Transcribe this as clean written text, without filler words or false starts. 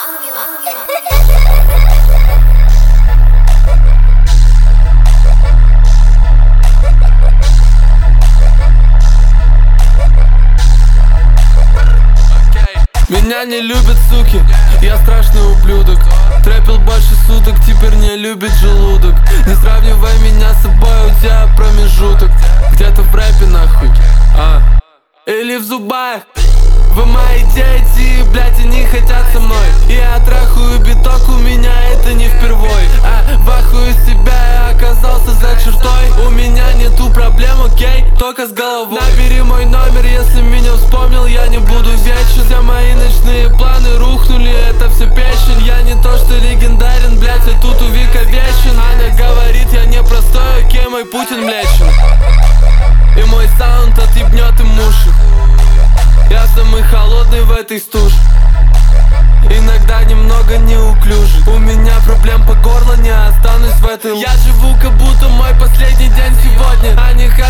Меня не любят суки, я страшный ублюдок. Трэпил больше суток, теперь не любит желудок. Не сравнивай меня с собой, у тебя промежуток где-то в рэпе нахуй, или в зубах. Вы мои дети, блять, они хотят со мной. Я трахаю биток, у меня это не впервой. В ахуе себя, я оказался за чертой. У меня нету проблем, окей, только с головой. Набери мой номер, если меня вспомнил, я не буду вечен. Все мои ночные планы рухнули, это все печень. Я не то что легендарен, блять, я тут увековечен. Аня говорит, я не простой, окей, мой Путин млечен. И мой саунд отъебнет им уши. Я самый холодный в этой стуже, иногда немного неуклюжий. У меня проблем по горло, не останусь в этой. Я живу как будто мой последний день сегодня. Они